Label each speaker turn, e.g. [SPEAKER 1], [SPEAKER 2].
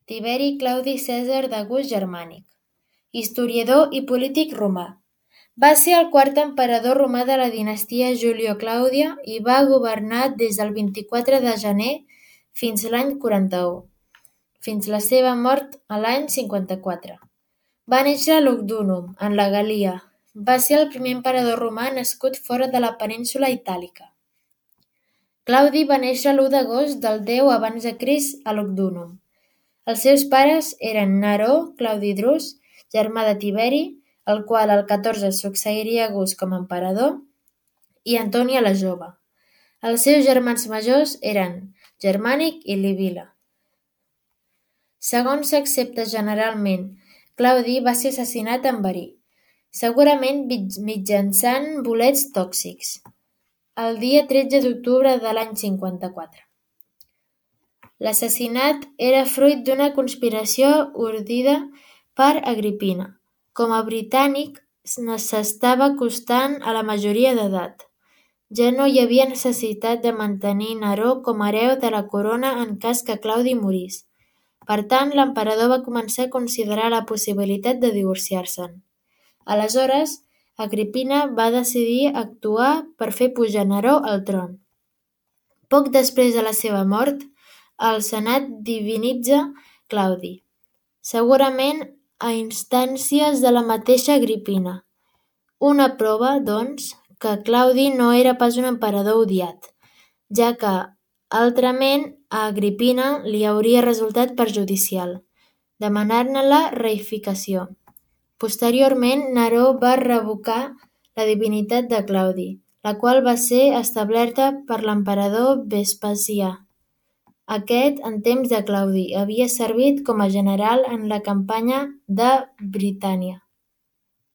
[SPEAKER 1] Tiberi Claudi Cèsar de gust germànic. Historiador i polític romà. Va ser el quart emperador romà de la dinastia Julioclàudia i va governar des del 24 de gener fins l'any 41, fins la seva mort a l'any 54. Va néixer a Lugdunum, en la Gàl·lia. Va ser el primer emperador romà nascut fora de la península itàlica. Claudi va néixer l'1 d'agost del 10 abans de Crist a Lugdunum. Els seus pares eren Neró Claudi Drus, germà de Tiberi, el qual el 14 succeiria Gust com a emperador, i Antònia la Jove. Els seus germans majors eren Germànic i Libila. Segons s'accepta generalment, Claudi va ser assassinat amb verí, segurament mitjançant bolets tòxics, el dia 13 d'octubre de l'any 54. L'assassinat era fruit d'una conspiració urdida per Agripina. Com a britànic, s'estava acostant a la majoria d'edat. Ja no hi havia necessitat de mantenir Neró com a hereu de la corona en cas que Claudi morís. Per tant, l'emperador va començar a considerar la possibilitat de divorciar-se'n. Aleshores, Agripina va decidir actuar per fer pujar Neró al tron. Poc després de la seva mort, el senat divinitza Claudi, segurament a instàncies de la mateixa Agripina. Una prova, doncs, que Claudi no era pas un emperador odiat, ja que, altrament, a Agripina li hauria resultat perjudicial, demanant-ne la reificació. Posteriorment, Neró va revocar la divinitat de Claudi, la qual va ser establerta per l'emperador Vespasià. Aquest, en temps de Claudi, havia servit com a general en la campanya de Britània.